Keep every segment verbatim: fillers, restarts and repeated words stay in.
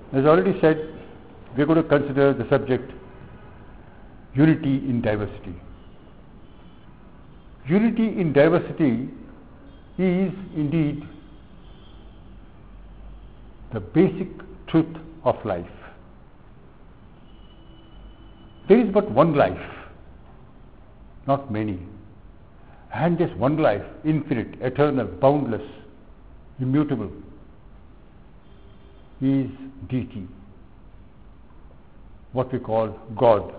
As already said, we are going to consider the subject unity in diversity. Unity in diversity is indeed the basic truth of life. There is but one life, not many. And this one life, infinite, eternal, boundless, immutable, is deity, what we call God.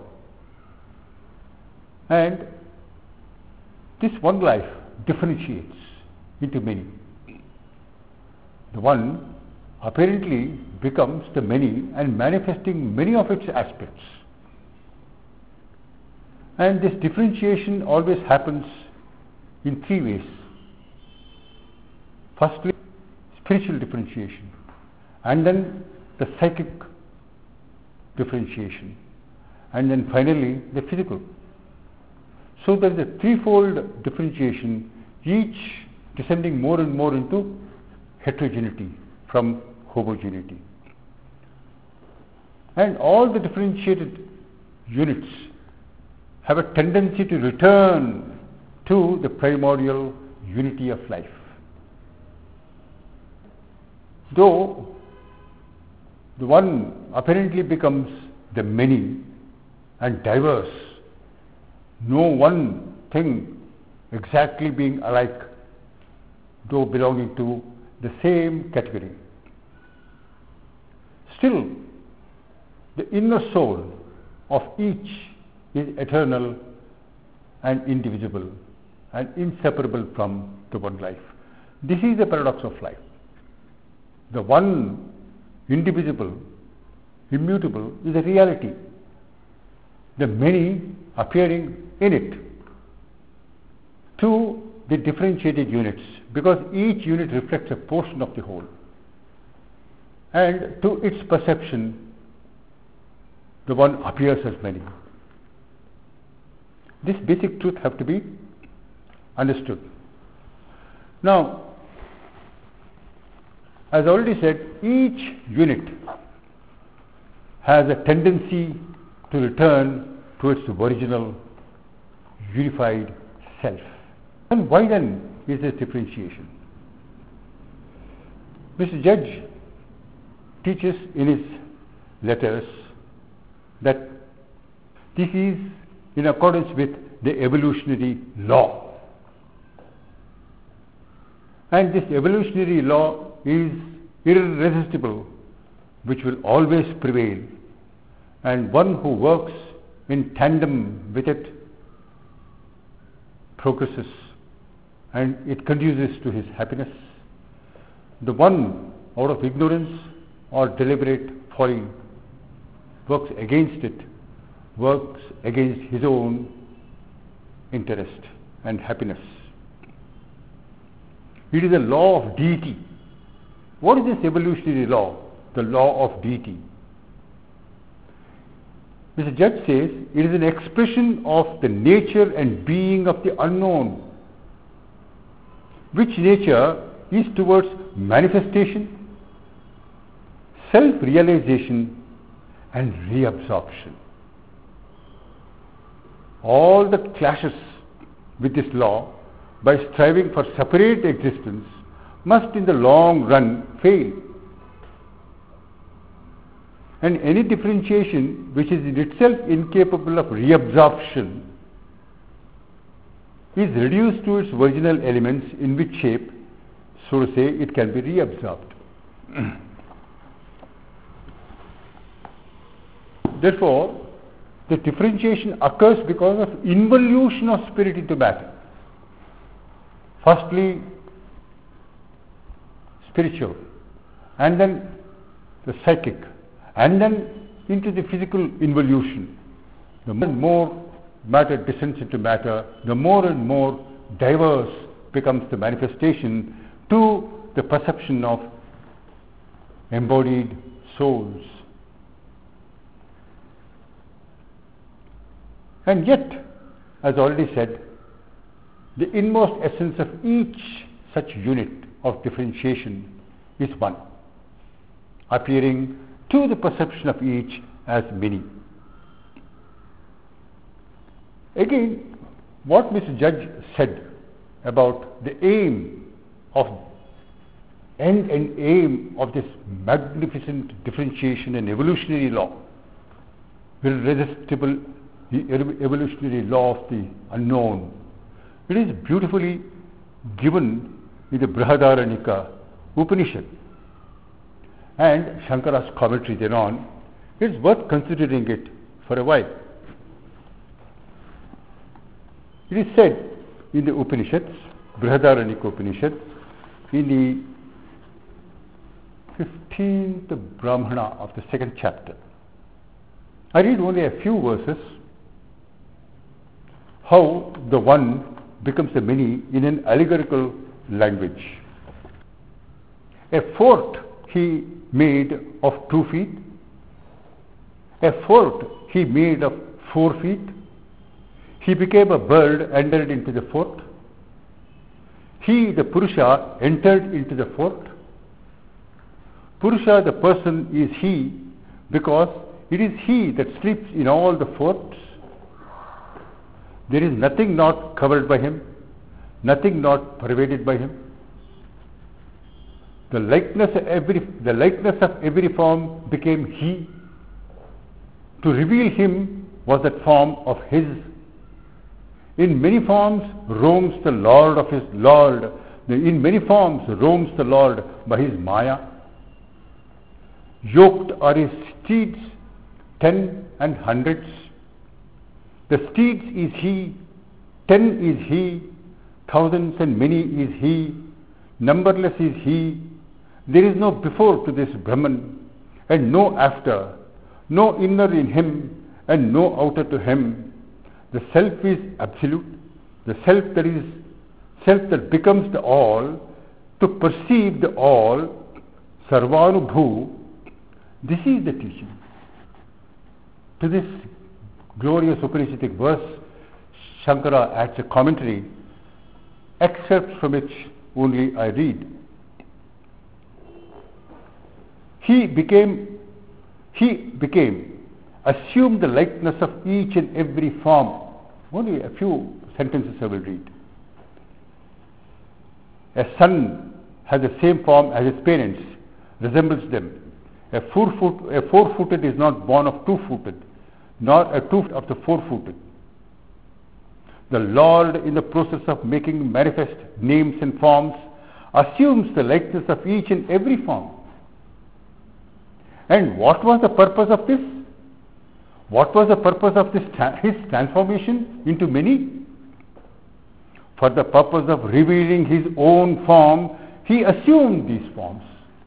And this one life differentiates into many. The one apparently becomes the many and manifesting many of its aspects. And this differentiation always happens in three ways. Firstly, spiritual differentiation, and then the psychic differentiation, and then finally the physical. So there is a threefold differentiation, each descending more and more into heterogeneity from homogeneity. And all the differentiated units have a tendency to return to the primordial unity of life. Though the one apparently becomes the many and diverse, no one thing exactly being alike, though belonging to the same category. Still, the inner soul of each is eternal and indivisible and inseparable from the one life. This is the paradox of life. The one indivisible, immutable is a reality. The many appearing in it. To the differentiated units, because each unit reflects a portion of the whole. And to its perception, the one appears as many. This basic truth have to be understood. Now, as already said, each unit has a tendency to return to its original unified self. And why then is this differentiation? Mister Judge teaches in his letters that this is in accordance with the evolutionary law. And this evolutionary law is irresistible, which will always prevail, and one who works in tandem with it progresses, and it conduces to his happiness. The one out of ignorance or deliberate folly works against it, works against his own interest and happiness. It is a law of deity. What is this evolutionary law? The law of deity. Mister Judge says it is an expression of the nature and being of the unknown, which nature is towards manifestation, self-realization and reabsorption. All that clashes with this law by striving for separate existence must in the long run fail. And any differentiation which is in itself incapable of reabsorption is reduced to its original elements, in which shape, so to say, it can be reabsorbed. Therefore, the differentiation occurs because of involution of spirit into matter. Firstly, spiritual, and then the psychic, and then into the physical involution. The more and more matter descends into matter, the more and more diverse becomes the manifestation to the perception of embodied souls. And yet, as already said, the inmost essence of each such unit of differentiation is one, appearing to the perception of each as many. Again, what Mister Judge said about the aim of end and aim of this magnificent differentiation and evolutionary law, irresistible, the evolutionary law of the unknown. It is beautifully given in the Brihadaranyaka Upanishad and Shankara's commentary thereon. It is worth considering it for a while. It is said in the Upanishads, Brihadaranyaka Upanishad, in the fifteenth Brahmana of the second chapter. I read only a few verses, how the one becomes the many in an allegorical language. A fort he made of two feet, a fort he made of four feet. He became a bird, entered into the fort. He, the Purusha, entered into the fort. Purusha, the person, is he, because it is he that sleeps in all the forts. There is nothing not covered by him, nothing not pervaded by him. The likeness of every, the likeness of every form became he. To reveal him was that form of his. In many forms roams the Lord of his Lord. In many forms roams the Lord by his Maya. Yoked are his steeds, ten and hundreds. The steeds is he, ten is he, thousands and many is he, numberless is he. There is no before to this Brahman, and no after, no inner in him, and no outer to him. The self is absolute, the self that is, self that becomes the all, to perceive the all, Sarvanubhu. This is the teaching. To this glorious Upanishadic verse, Shankara adds a commentary, excerpts from which only I read. He became, he became, assumed the likeness of each and every form. Only a few sentences I will read. A son has the same form as his parents, resembles them. A four-foot, a four-footed is not born of two-footed, nor a two of the four-footed. The Lord, in the process of making manifest names and forms, assumes the likeness of each and every form. And what was the purpose of this? What was the purpose of this his transformation into many? For the purpose of revealing his own form, he assumed these forms.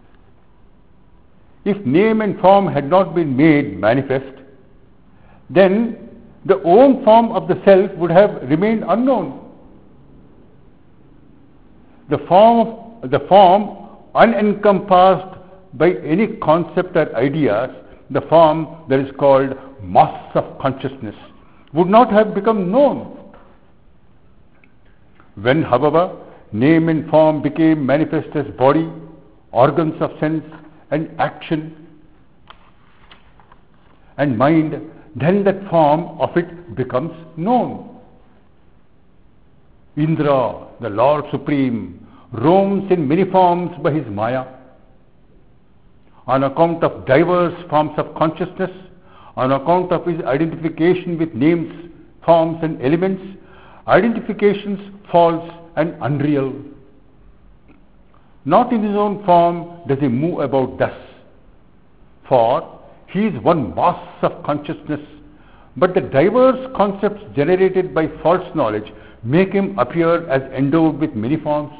If name and form had not been made manifest, then the own form of the self would have remained unknown. The form, the form unencompassed by any concept or ideas, the form that is called mass of consciousness, would not have become known. When, however, name and form became manifest as body, organs of sense and action and mind, then that form of it becomes known. Indra, the Lord Supreme, roams in many forms by his Maya. On account of diverse forms of consciousness, on account of his identification with names, forms and elements, identifications false and unreal. Not in his own form does he move about thus, for he is one mass of consciousness, but the diverse concepts generated by false knowledge make him appear as endowed with many forms.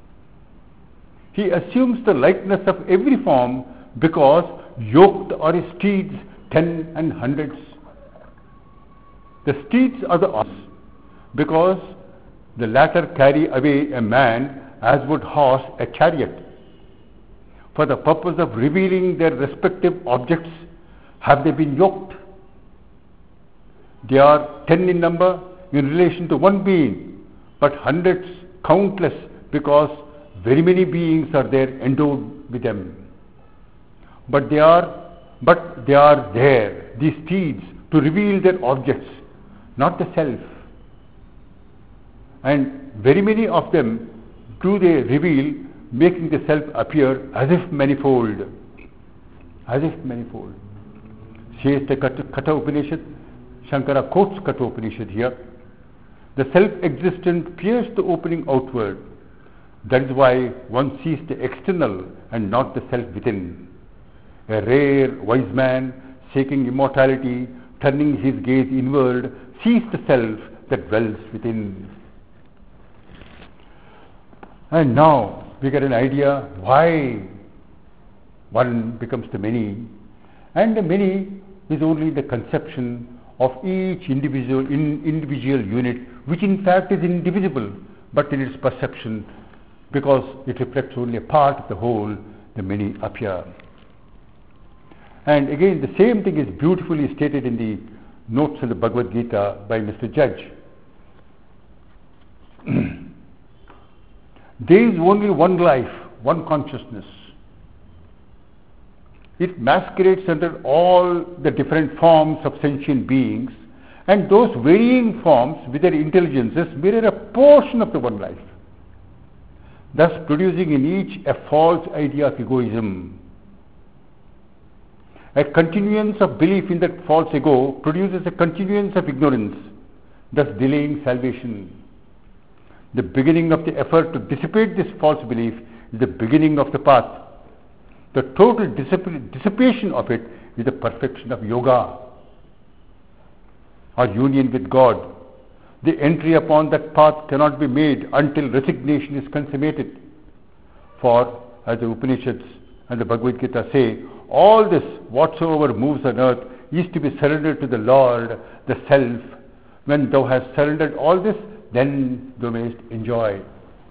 He assumes the likeness of every form because yoked are his steeds, ten and hundreds. The steeds are the ox, because the latter carry away a man as would horse a chariot. For the purpose of revealing their respective objects, have they been yoked. They are ten in number in relation to one being, but hundreds, countless, because very many beings are there endowed with them. But they are but they are there, these steeds, to reveal their objects, not the self. And very many of them do they reveal, making the self appear as if manifold. As if manifold. Says the Katha Upanishad, Shankara quotes Katha Upanishad here. The self-existent pierces the opening outward. That is why one sees the external and not the self within. A rare, wise man, seeking immortality, turning his gaze inward, sees the self that dwells within. And now we get an idea why one becomes the many, and the many is only the conception of each individual in individual unit, which in fact is indivisible, but in its perception, because it reflects only a part of the whole, the many appear. And again, the same thing is beautifully stated in the notes of the Bhagavad Gita by Mister Judge. There is only one life, one consciousness. It masquerades under all the different forms of sentient beings, and those varying forms with their intelligences mirror a portion of the one life, thus producing in each a false idea of egoism. A continuance of belief in that false ego produces a continuance of ignorance, thus delaying salvation. The beginning of the effort to dissipate this false belief is the beginning of the path. The total dissip- dissipation of it is the perfection of yoga, or union with God. The entry upon that path cannot be made until resignation is consummated. For, as the Upanishads and the Bhagavad Gita say, all this, whatsoever moves on earth, is to be surrendered to the Lord, the Self. When thou hast surrendered all this, then thou mayest enjoy.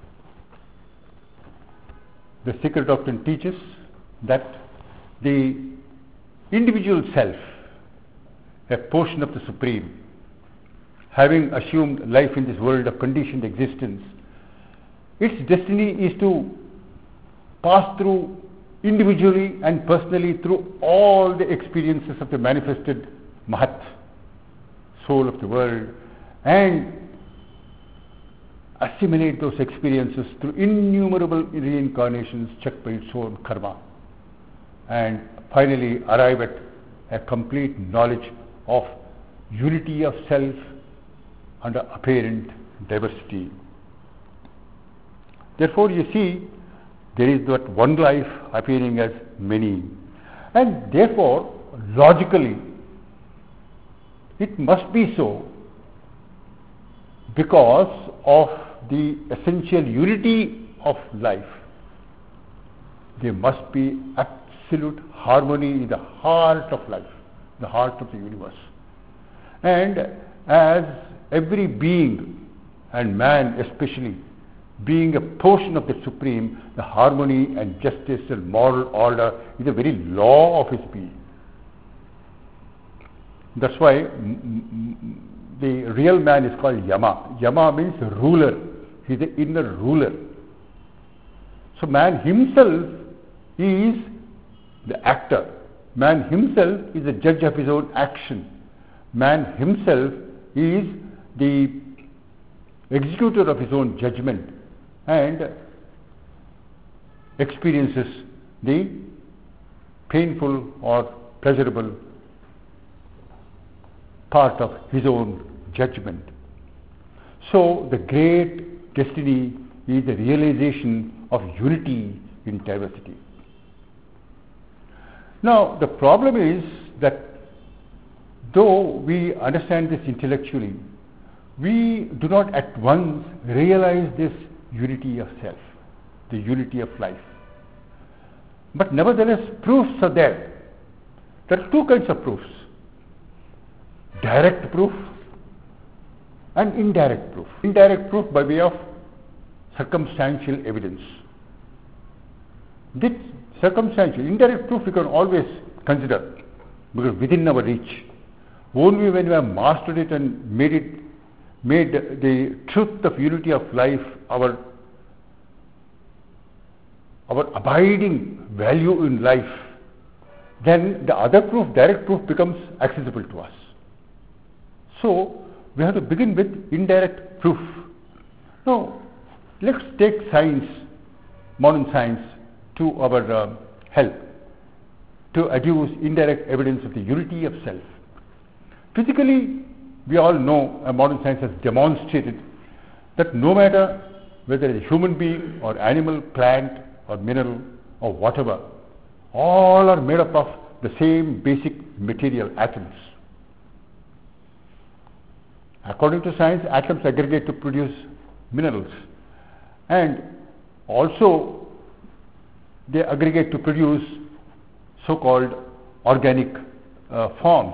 The Secret Doctrine teaches that the individual self, a portion of the Supreme, having assumed life in this world of conditioned existence, its destiny is to pass through individually and personally through all the experiences of the manifested Mahat, soul of the world, and assimilate those experiences through innumerable reincarnations checked by its own karma, and finally arrive at a complete knowledge of unity of self under apparent diversity. Therefore, you see, there is that one life appearing as many, and therefore, logically, it must be so because of the essential unity of life. There must be absolute harmony in the heart of life, the heart of the universe. And as every being, and man especially, being a portion of the Supreme, the harmony and justice and moral order is a very law of his being. That's why the real man is called Yama. Yama means ruler. He is the inner ruler. So man himself is the actor. Man himself is the judge of his own action. Man himself is the executor of his own judgment and experiences the painful or pleasurable part of his own judgment. So the great destiny is the realization of unity in diversity. Now the problem is that though we understand this intellectually, we do not at once realize this unity of self, the unity of life. But nevertheless, proofs are there. There are two kinds of proofs: direct proof and indirect proof. Indirect proof by way of circumstantial evidence. This circumstantial, indirect proof we can always consider because within our reach. Only when we have mastered it and made it, made the truth of unity of life our, our abiding value in life, then the other proof, direct proof, becomes accessible to us. So we have to begin with indirect proof. Now let's take science, modern science, to our uh, help to adduce indirect evidence of the unity of self. Physically, we all know, uh, modern science has demonstrated that no matter whether it's a human being or animal, plant or mineral or whatever, all are made up of the same basic material, atoms. According to science, atoms aggregate to produce minerals, and also they aggregate to produce so-called organic uh, forms.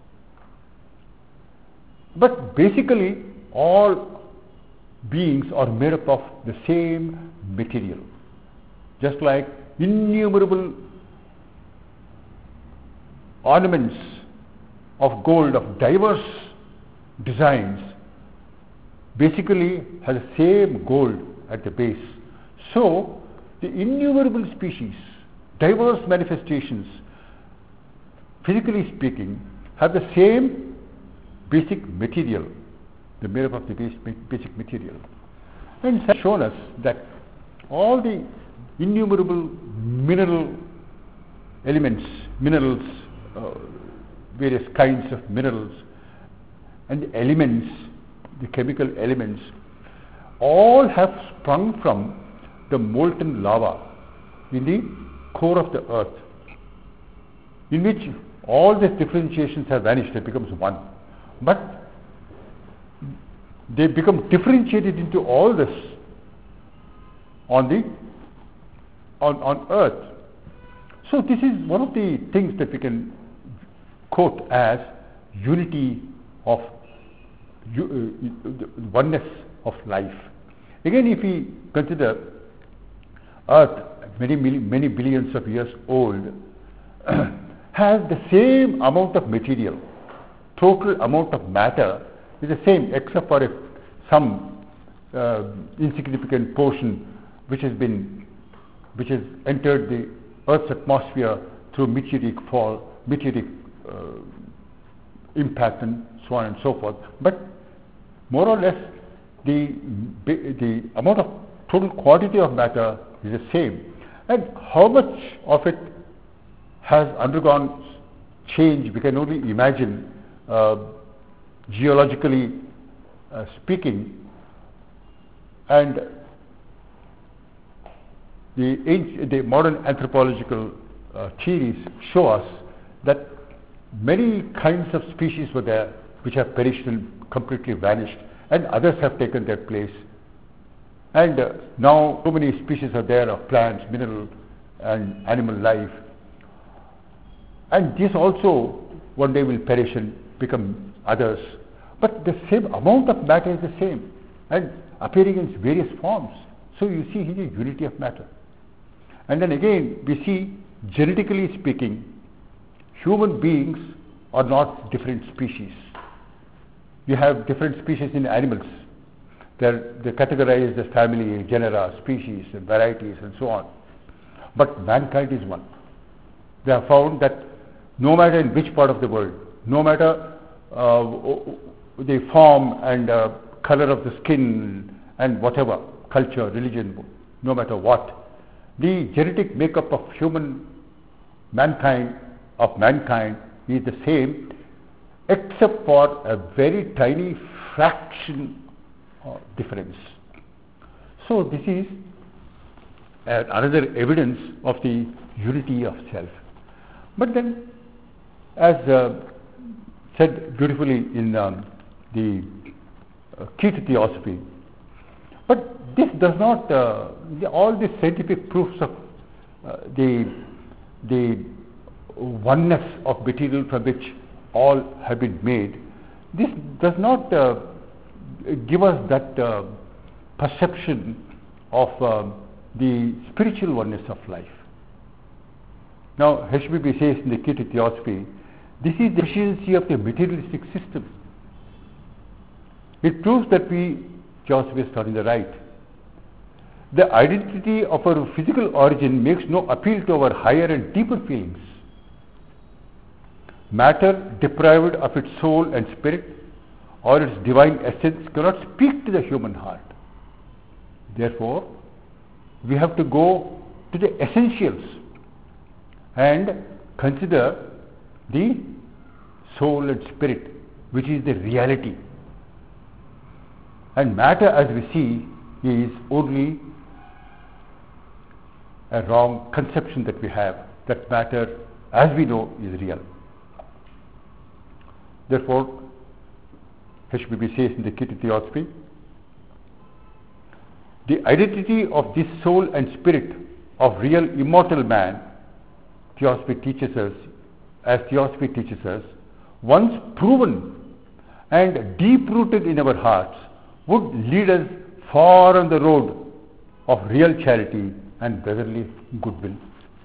But basically, all beings are made up of the same material. Just like innumerable ornaments of gold of diverse designs basically has the same gold at the base. So the innumerable species, diverse manifestations, physically speaking, have the same basic material, the made up of the base, basic material. And it has shown us that all the innumerable mineral elements, minerals, uh, various kinds of minerals, and the elements, the chemical elements, all have sprung from the molten lava in the core of the earth, in which all these differentiations have vanished and becomes one. But they become differentiated into all this on the on, on earth. So this is one of the things that we can quote as unity of uh, oneness of life. Again, if we consider earth, many many billions of years old, has the same amount of material, total amount of matter is the same, except for a, some uh, insignificant portion which has been which has entered the Earth's atmosphere through meteoric fall, meteoric uh, impact, and so on and so forth. But more or less, the the amount of total quantity of matter is the same, and how much of it has undergone change we can only imagine, uh, geologically uh, speaking. And the, the modern anthropological uh, theories show us that many kinds of species were there which have perished and completely vanished, and others have taken their place. And uh, now so many species are there of plants, mineral and animal life. And this also one day will perish and become others. But the same amount of matter is the same and appearing in various forms. So you see here unity of matter. And then again we see, genetically speaking, human beings are not different species. You have different species in animals. They're, they're categorized as family, genera, species, and varieties, and so on. But mankind is one. They have found that no matter in which part of the world, no matter uh, the form and uh, color of the skin and whatever, culture, religion, no matter what, the genetic makeup of human mankind, of mankind is the same, except for a very tiny fraction of difference. So this is uh, another evidence of the unity of self. But then, as uh, said beautifully in um, the uh, Key to Theosophy, but this does not, uh, the, all these scientific proofs of uh, the, the oneness of material from which all have been made, this does not uh, give us that uh, perception of uh, the spiritual oneness of life. Now, H B B says in the Key to Theosophy, this is the efficiency of the materialistic system. It proves that we, Theosophists, are in the right. The identity of our physical origin makes no appeal to our higher and deeper feelings. matter deprived of its soul and spirit or its divine essence cannot speak to the human heart. Therefore, we have to go to the essentials and consider the soul and spirit, which is the reality. And matter, as we see, is only a wrong conception that we have, that matter, as we know, is real. Therefore, H B B says in the Key to Theosophy, the identity of this soul and spirit of real immortal man, Theosophy teaches us, as Theosophy teaches us, once proven and deep-rooted in our hearts, would lead us far on the road of real charity and brotherly goodwill.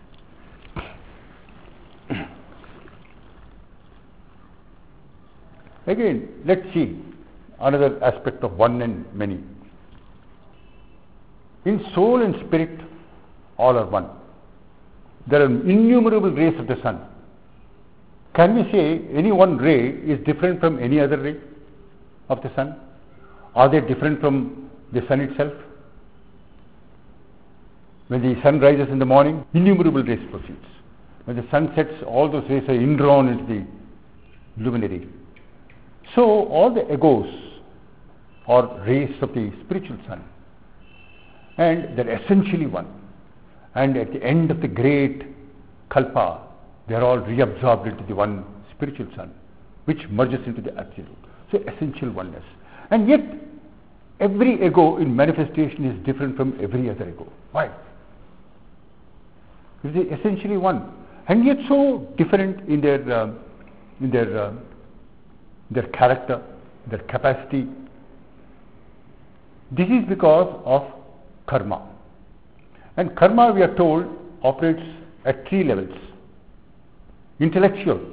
Again, let's see another aspect of one and many. In soul and spirit, all are one. There are innumerable rays of the sun. Can we say any one ray is different from any other ray of the sun? Are they different from the sun itself? When the sun rises in the morning, innumerable rays proceeds. When the sun sets, all those rays are indrawn into the luminary. So all the egos are rays of the spiritual sun, and they're essentially one. And at the end of the great kalpa, they're all reabsorbed into the one spiritual sun, which merges into the absolute. So essential oneness. And yet, every ego in manifestation is different from every other ego. Why? Because they're essentially one, and yet so different in their uh, in their uh, their character, their capacity. This is because of karma. And karma, we are told, operates at three levels: intellectual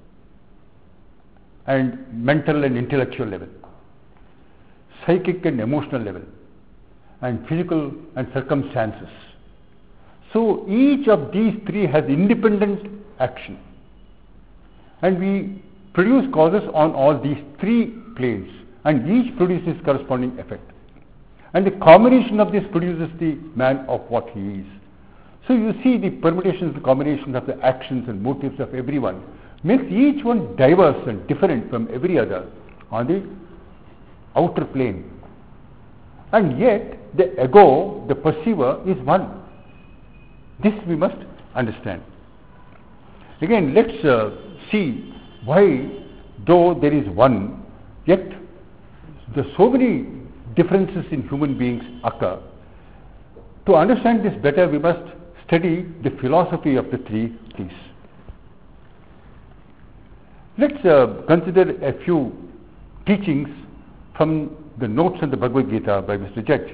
and mental and intellectual level, psychic and emotional level, and physical and circumstances. So each of these three has independent action, and we produce causes on all these three planes, and each produces corresponding effect, and the combination of this produces the man of what he is. So you see the permutations, the combinations of the actions and motives of everyone makes each one diverse and different from every other on the outer plane, and yet the ego, the perceiver, is one. This we must understand. Again, let's uh, see why, though there is one, yet there are so many differences in human beings occur. To understand this better, we must study the philosophy of the three T's. Let's uh, consider a few teachings from the notes on the Bhagavad Gita by Mister Judge.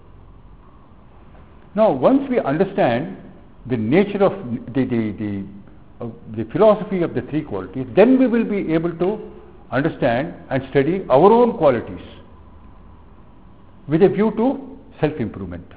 Now, once we understand the nature of the, the, the, uh, the philosophy of the three qualities, then we will be able to understand and study our own qualities with a view to self-improvement.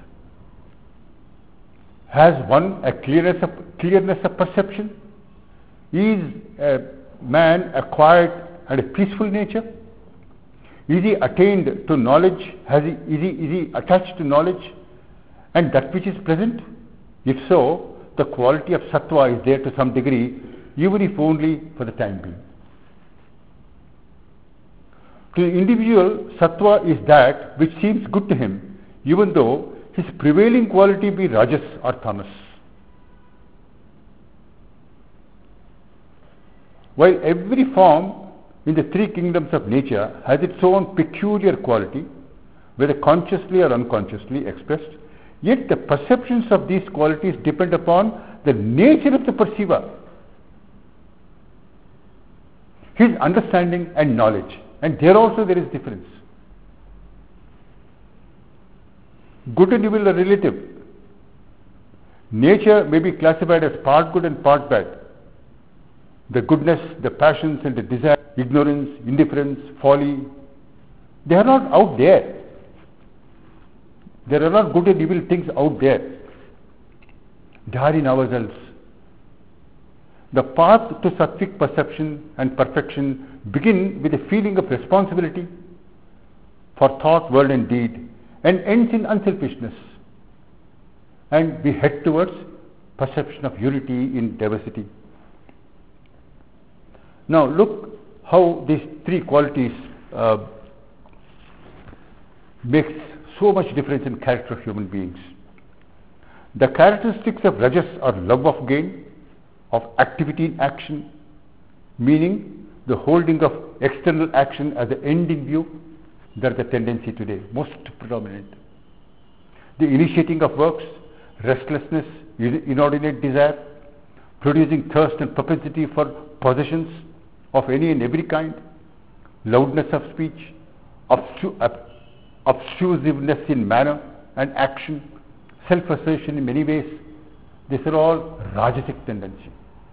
Has one a clearness of, clearness of perception? Is a man acquired and a peaceful nature? Is he attained to knowledge? Has he, is, he, is he attached to knowledge and that which is present? If so, the quality of sattva is there to some degree, even if only for the time being. To the individual, sattva is that which seems good to him, even though his prevailing quality be rajas or tamas. While every form in the three kingdoms of nature has its own peculiar quality, whether consciously or unconsciously expressed, yet the perceptions of these qualities depend upon the nature of the perceiver, his understanding and knowledge, and there also there is difference. Good and evil are relative. Nature may be classified as part good and part bad. The goodness, the passions and the desire, ignorance, indifference, folly, they are not out there. There are not good and evil things out there. They are in ourselves. The path to sattvic perception and perfection begin with a feeling of responsibility for thought, word and deed, and ends in unselfishness. And we head towards perception of unity in diversity. Now look how these three qualities uh, makes so much difference in character of human beings. The characteristics of Rajas are love of gain, of activity in action, meaning the holding of external action as the end in view. That is the tendency today, most predominant. The initiating of works, restlessness, inordinate desire, producing thirst and propensity for possessions of any and every kind, loudness of speech, obstru- ob- obtrusiveness in manner and action, self-assertion in many ways. These are all Rajasic tendency.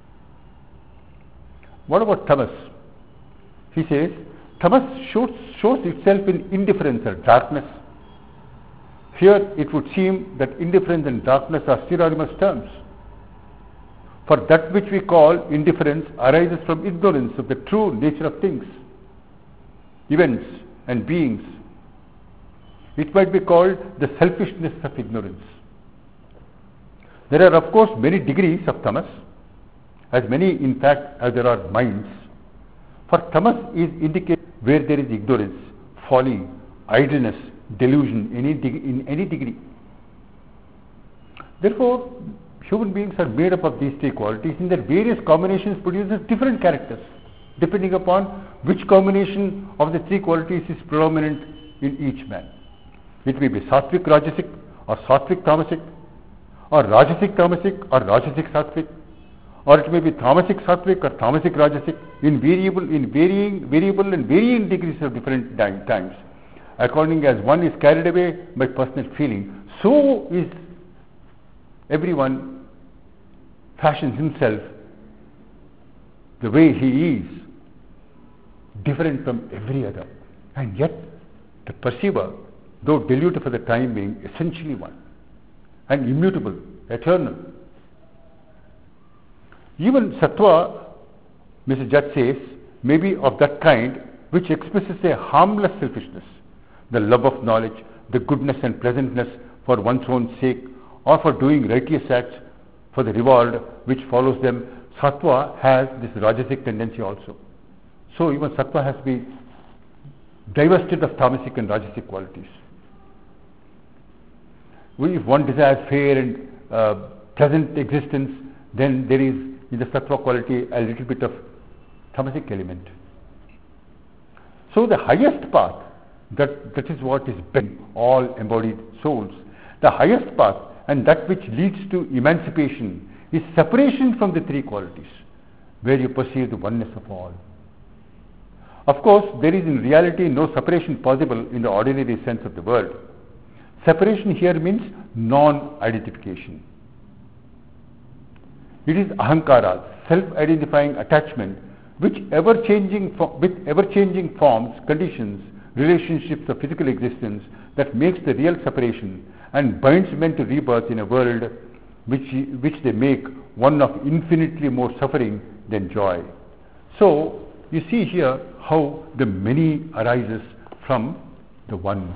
What about tamas? He says, tamas shows, shows itself in indifference or darkness. Here it would seem that indifference and darkness are synonymous terms. For that which we call indifference arises from ignorance of the true nature of things, events and beings. It might be called the selfishness of ignorance. There are of course many degrees of tamas, as many in fact as there are minds. For tamas is indicated where there is ignorance, folly, idleness, delusion in any, deg- in any degree. Therefore, human beings are made up of these three qualities, and their various combinations produces different characters, depending upon which combination of the three qualities is predominant in each man. It may be sattvic rajasic, or sattvic tamasic, or rajasic tamasic, or rajasic sattvic, or it may be tamasic sattvic or tamasic rajasic, in variable, in varying, variable and varying degrees of different times. According as one is carried away by personal feeling, so is everyone fashions himself the way he is, different from every other. And yet, the perceiver, though diluted for the time being, essentially one, and immutable, eternal. Even sattva, Mister Judge says, may be of that kind which expresses a harmless selfishness, the love of knowledge, the goodness and pleasantness for one's own sake, or for doing righteous acts for the reward which follows them. Sattva has this rajasic tendency also. So even sattva has to be divested of tamasic and rajasic qualities. If one desires fair and uh, pleasant existence, then there is in the sattva quality a little bit of tamasic element. So the highest path, that, that is what is been all embodied souls. The highest path and that which leads to emancipation is separation from the three qualities, where you perceive the oneness of all. Of course, there is in reality no separation possible in the ordinary sense of the word. Separation here means non-identification. It is ahankara, self-identifying attachment, which ever-changing fo- with ever-changing forms, conditions, relationships of physical existence, that makes the real separation and binds men to rebirth in a world which, which they make one of infinitely more suffering than joy. So, you see here how the many arises from the one.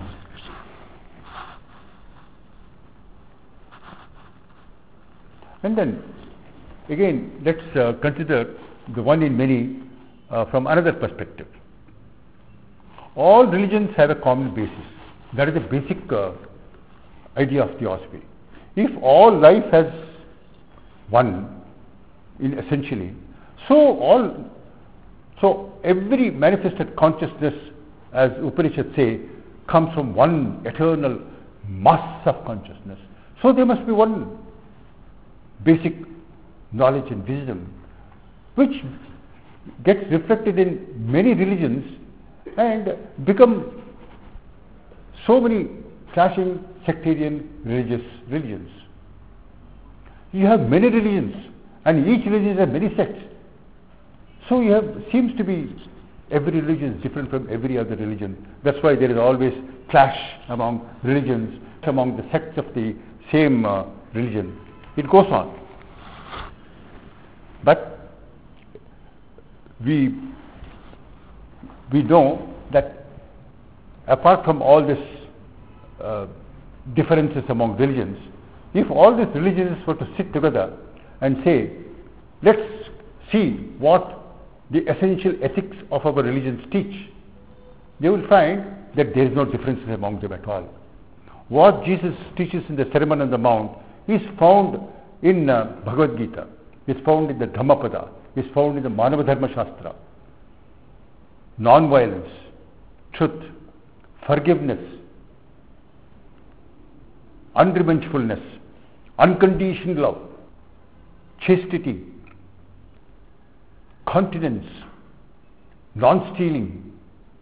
And then, again, let's uh, consider the one in many uh, from another perspective. All religions have a common basis. That is the basic uh, idea of theosophy. If all life has one, in essentially, so all, so every manifested consciousness, as Upanishads say, comes from one eternal mass of consciousness. So there must be one basic knowledge and wisdom, which gets reflected in many religions and become so many clashing sectarian religious religions. You have many religions, and each religion has many sects. So you have, seems to be, every religion is different from every other religion. That's why there is always clash among religions, among the sects of the same uh, religion. It goes on. But we we know that apart from all this uh, differences among religions, if all these religions were to sit together and say, let's see what the essential ethics of our religions teach, they will find that there is no difference among them at all. What Jesus teaches in the Sermon on the Mount is found in uh, Bhagavad Gita, is found in the Dhammapada, is found in the Manava Dharma Shastra. Non-violence, truth, forgiveness, unrevengefulness, unconditioned love, chastity, continence, non-stealing,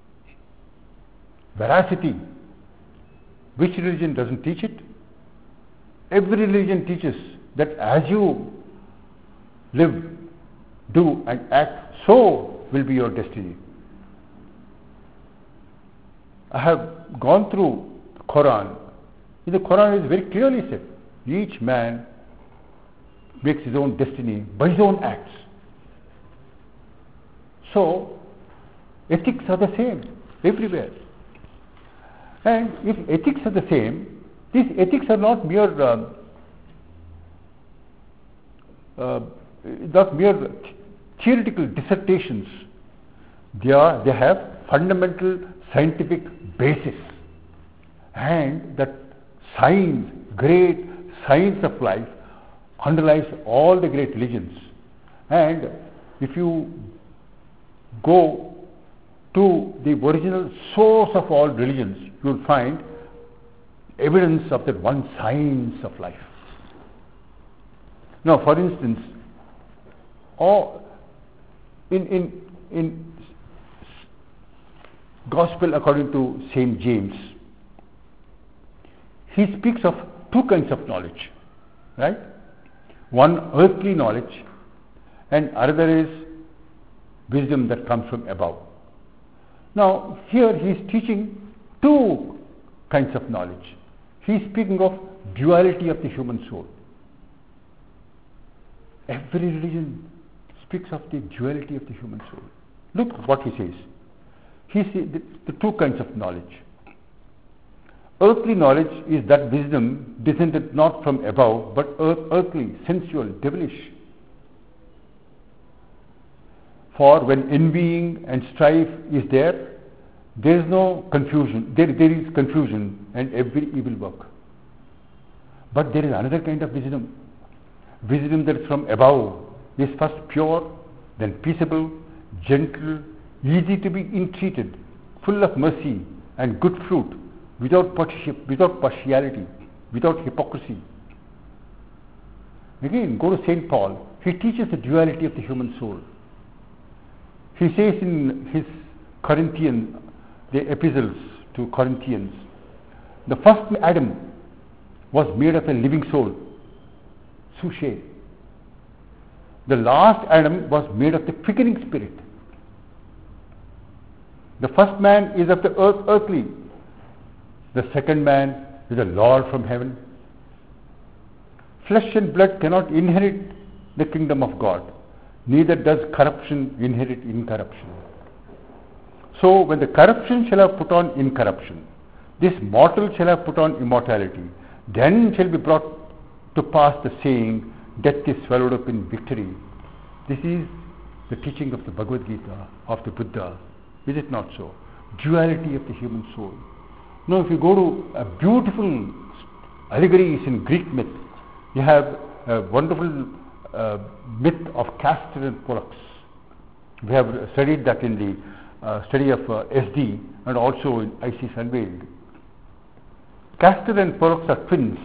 veracity. Which religion doesn't teach it? Every religion teaches that as you live, do and act, so will be your destiny. I have gone through the Quran. In the Quran it is very clearly said, each man makes his own destiny by his own acts. So, ethics are the same everywhere. And if ethics are the same, these ethics are not mere uh, uh, not mere theoretical dissertations. They are they have fundamental scientific basis, and that science, great science of life, underlies all the great religions. And if you go to the original source of all religions, you will find evidence of that one science of life. Now, for instance, all in in in Gospel according to Saint James, he speaks of two kinds of knowledge, right? One earthly knowledge, and another is wisdom that comes from above. Now, here he is teaching two kinds of knowledge. He is speaking of duality of the human soul. Every religion speaks of the duality of the human soul. Look what he says. He says the, the two kinds of knowledge. Earthly knowledge is that wisdom descended not from above, but earth, earthly, sensual, devilish. For when envying and strife is there, there is no confusion, there, there is confusion and every evil work. But there is another kind of wisdom. Wisdom that is from above is first pure, then peaceable, gentle, easy to be entreated, full of mercy and good fruit, without without partiality, without hypocrisy. Again, go to Saint Paul. He teaches the duality of the human soul. He says in his Corinthian, the epistles to Corinthians, the first Adam was made of a living soul, Suche. The last Adam was made of the quickening spirit. The first man is of the earth, earthly. The second man is the Lord from heaven. Flesh and blood cannot inherit the kingdom of God. Neither does corruption inherit incorruption. So when the corruption shall have put on incorruption, this mortal shall have put on immortality, then shall be brought to pass the saying, death is swallowed up in victory. This is the teaching of the Bhagavad Gita, of the Buddha. Is it not so? Duality of the human soul. Now if you go to a beautiful allegories in Greek myth, you have a wonderful uh, myth of Castor and Pollux. We have studied that in the uh, study of uh, S D and also in Isis Unveiled. Castor and Pollux are twins.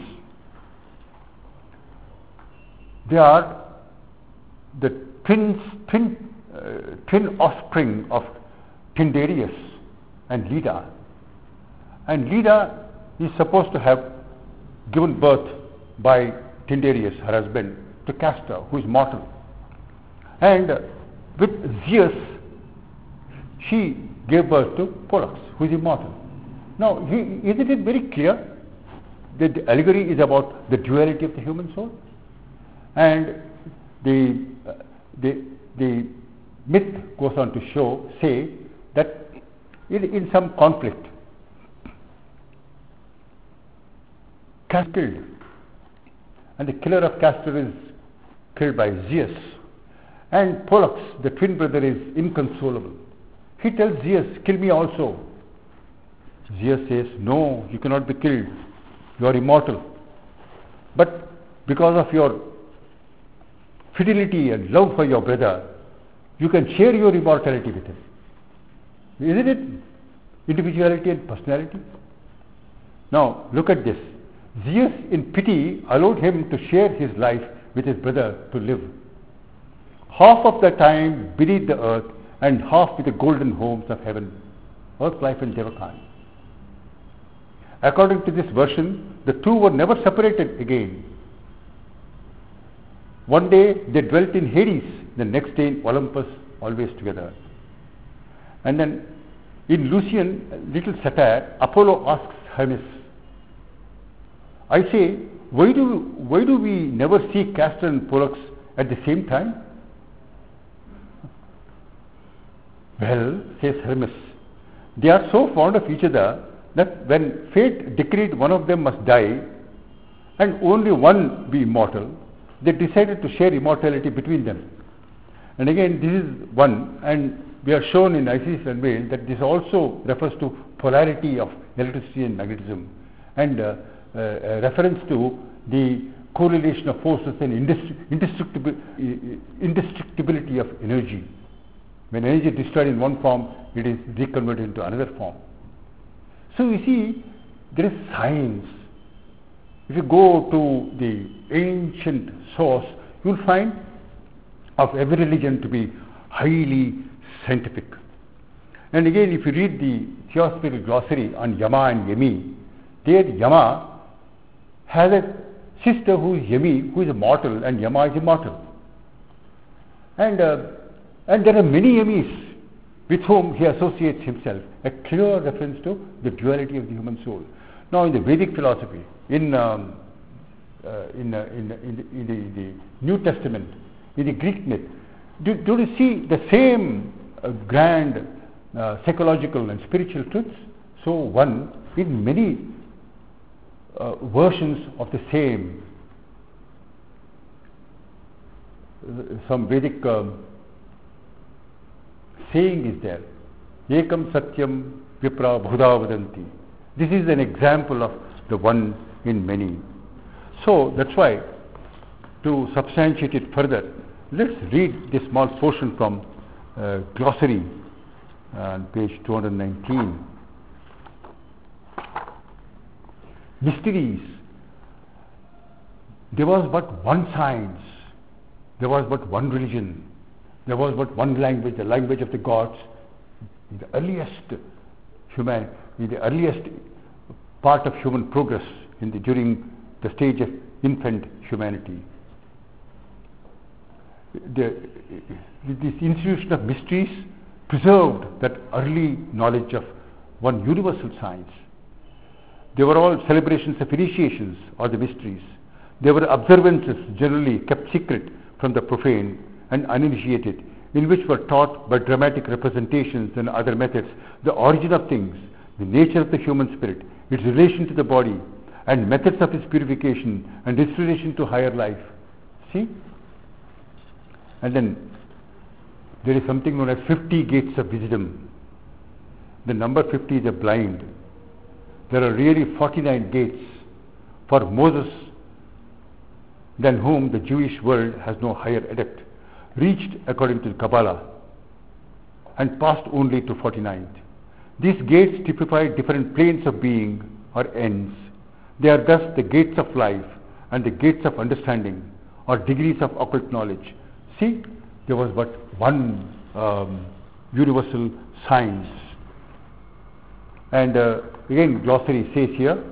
They are the twins, twin, uh, twin offspring of Tyndareus and Leda. And Leda is supposed to have given birth by Tyndareus, her husband, to Castor, who is mortal. And uh, with Zeus, she gave birth to Pollux, who is immortal. Now, he, isn't it very clear that the allegory is about the duality of the human soul? And the, uh, the, the myth goes on to show, say that in, in some conflict, Castor is killed, and the killer of Castor is killed by Zeus, and Pollux, the twin brother, is inconsolable. He tells Zeus, kill me also. Zeus says, no, you cannot be killed, you are immortal. But because of your fidelity and love for your brother, you can share your immortality with him. Isn't it individuality and personality? Now look at this. Zeus in pity allowed him to share his life with his brother to live. Half of the time beneath the earth and half with the golden homes of heaven, earth, life and Devakhan. According to this version, the two were never separated again. One day they dwelt in Hades, the next day in Olympus, always together. And then in Lucian, little satire, Apollo asks Hermes, I say, why do, why do we never see Castor and Pollux at the same time? Well, says Hermes, they are so fond of each other that when fate decreed one of them must die and only one be immortal, they decided to share immortality between them. And again, this is one, and we are shown in Isis and Wales that this also refers to polarity of electricity and magnetism, and uh, uh, a reference to the correlation of forces and indestructibil indestructibility of energy. When energy is destroyed in one form, it is reconverted into another form. So you see, there is science. If you go to the ancient source, you will find of every religion to be highly scientific. And again, if you read the Theosophical Glossary on Yama and Yami, there Yama has a sister who is Yami, who is mortal, and Yama is immortal. And, uh, and there are many Yamis with whom he associates himself, a clear reference to the duality of the human soul. Now in the Vedic philosophy, in, um, uh, in, uh, in, in, the, in the, the New Testament, in the Greek myth, do, do you see the same uh, grand uh, psychological and spiritual truths? So one, in many uh, versions of the same, uh, some Vedic um, saying is there, Ekam Satyam Vipra Bhuda Vadanti. This is an example of the one in many. So that's why, to substantiate it further, let's read this small portion from uh, Glossary on page two hundred nineteen. Mysteries. There was but one science, there was but one religion, there was but one language, the language of the gods. In the earliest human, in the earliest part of human progress, in the, during the stage of infant humanity. The, this institution of mysteries preserved that early knowledge of one universal science. They were all celebrations of initiations or the mysteries. They were observances generally kept secret from the profane and uninitiated, in which were taught by dramatic representations and other methods the origin of things, the nature of the human spirit, its relation to the body, and methods of its purification and its relation to higher life. See? And then there is something known as fifty gates of wisdom. The number fifty is a blind. There are really forty-nine gates for Moses, than whom the Jewish world has no higher adept, reached according to the Kabbalah, and passed only to forty-ninth. These gates typify different planes of being or ends. They are thus the gates of life and the gates of understanding or degrees of occult knowledge. See, there was but one um, universal science. And uh, again, glossary says here,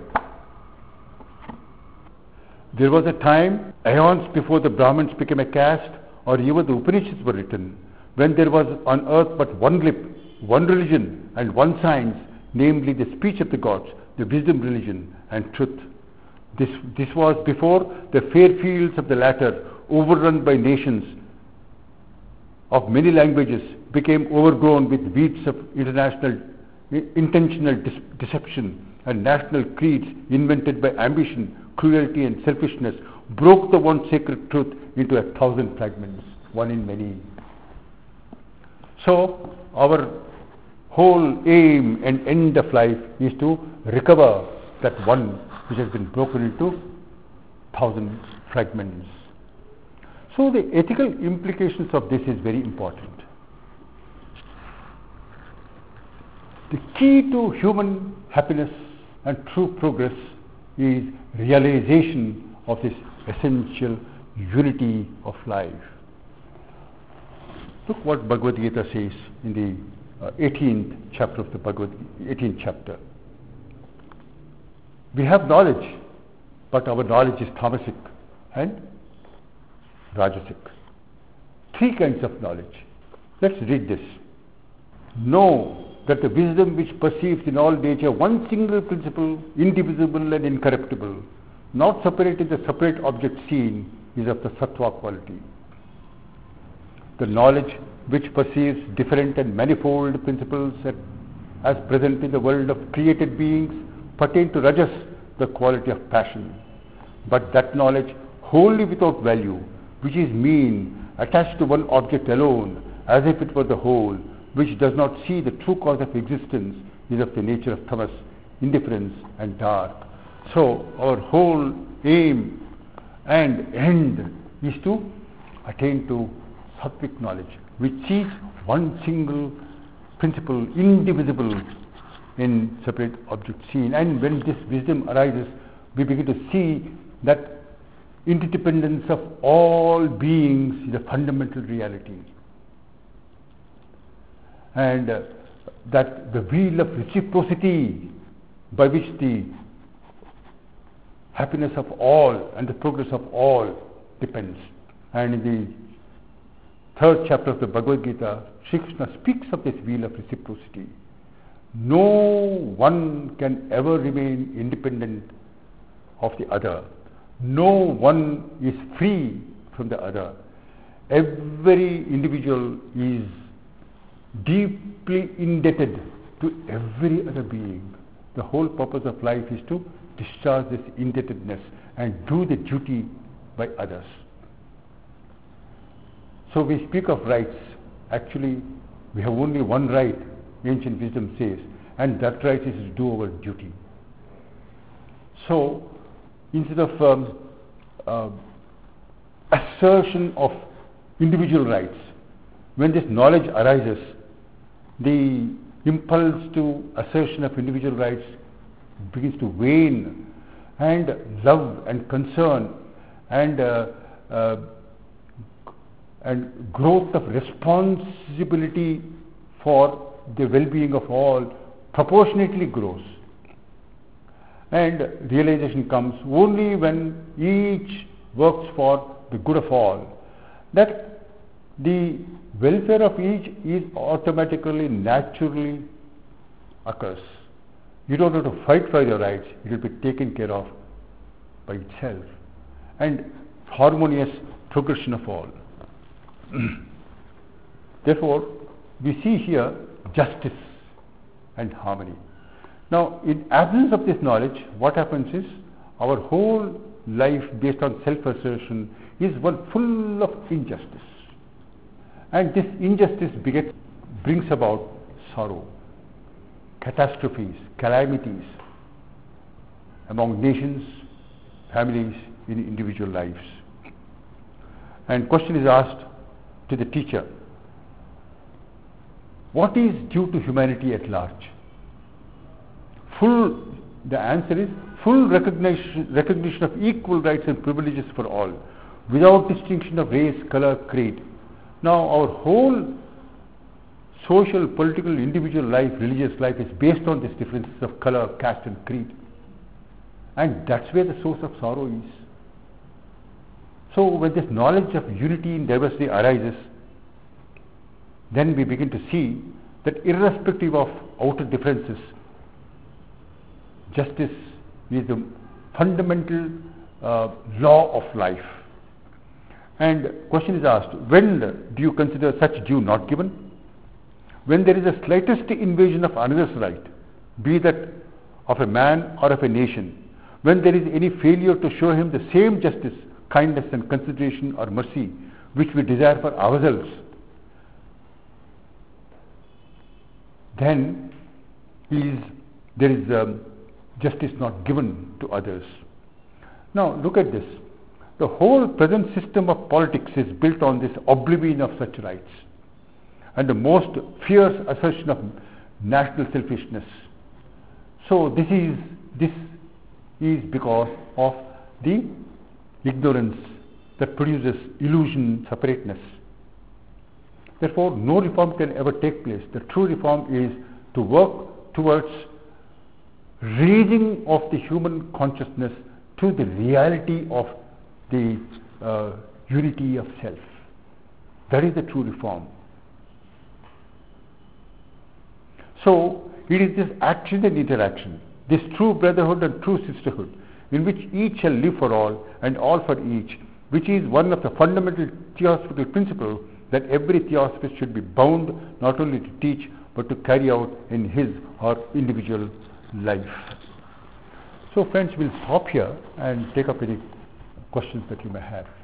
there was a time, aeons before the Brahmins became a caste, or even the Upanishads were written, when there was on earth but one lip, one religion, and one science, namely the speech of the gods, the wisdom religion, and truth. This, this was before the fair fields of the latter, overrun by nations, of many languages became overgrown with weeds of international intentional dis- deception, and national creeds invented by ambition, cruelty and selfishness broke the one sacred truth into a thousand fragments, one in many. So our whole aim and end of life is to recover that one which has been broken into thousand fragments. So the ethical implications of this is very important. The key to human happiness and true progress is realization of this essential unity of life. Look what Bhagavad Gita says in the uh, eighteenth chapter of the Bhagavad Gita, eighteenth chapter. We have knowledge, but our knowledge is tamasic and rajasic. Three kinds of knowledge. Let's read this. Know that the wisdom which perceives in all nature one single principle, indivisible and incorruptible, not separate in the separate object seen, is of the sattva quality. The knowledge which perceives different and manifold principles as present in the world of created beings pertain to rajas, the quality of passion. But that knowledge wholly without value, which is mean, attached to one object alone, as if it were the whole, which does not see the true cause of existence, is of the nature of tamas, indifference and dark. So our whole aim and end is to attain to sattvic knowledge, which sees one single principle, indivisible in separate objects seen. And when this wisdom arises, we begin to see that interdependence of all beings is a fundamental reality. And uh, that the wheel of reciprocity by which the happiness of all and the progress of all depends. And in the third chapter of the Bhagavad Gita, Sri Krishna speaks of this wheel of reciprocity. No one can ever remain independent of the other. No one is free from the other. Every individual is deeply indebted to every other being. The whole purpose of life is to discharge this indebtedness and do the duty by others. So we speak of rights. Actually, we have only one right, ancient wisdom says, and that right is to do our duty. So, instead of um, uh, assertion of individual rights, when this knowledge arises, the impulse to assertion of individual rights begins to wane, and love and concern and uh, uh, and growth of responsibility for the well-being of all proportionately grows. And realization comes only when each works for the good of all, that the welfare of each is automatically, naturally occurs. You don't have to fight for your rights, it will be taken care of by itself. And harmonious progression of all. Therefore, we see here justice and harmony. Now, in absence of this knowledge, what happens is our whole life based on self-assertion is one full of injustice. And this injustice begets, brings about sorrow, catastrophes, calamities among nations, families, in individual lives. And question is asked to the teacher, what is due to humanity at large? Full, the answer is full recognition, recognition of equal rights and privileges for all, without distinction of race, color, creed. Now our whole social, political, individual life, religious life is based on these differences of color, caste and creed. And that's where the source of sorrow is. So when this knowledge of unity in diversity arises, then we begin to see that irrespective of outer differences, justice is the fundamental uh, law of life. And question is asked, when do you consider such due not given? When there is a slightest invasion of another's right, be that of a man or of a nation, when there is any failure to show him the same justice, kindness and consideration or mercy which we desire for ourselves, then is, there is um, justice not given to others. Now look at this. The whole present system of politics is built on this oblivion of such rights and the most fierce assertion of national selfishness. So this is this is because of the ignorance that produces illusion, separateness. Therefore, no reform can ever take place. The true reform is to work towards raising of the human consciousness to the reality of the uh, unity of self. That is the true reform. So, it is this action and interaction, this true brotherhood and true sisterhood, in which each shall live for all and all for each, which is one of the fundamental theosophical principles that every theosophist should be bound not only to teach but to carry out in his or individual life. So friends, we'll stop here and take up any questions that you may have.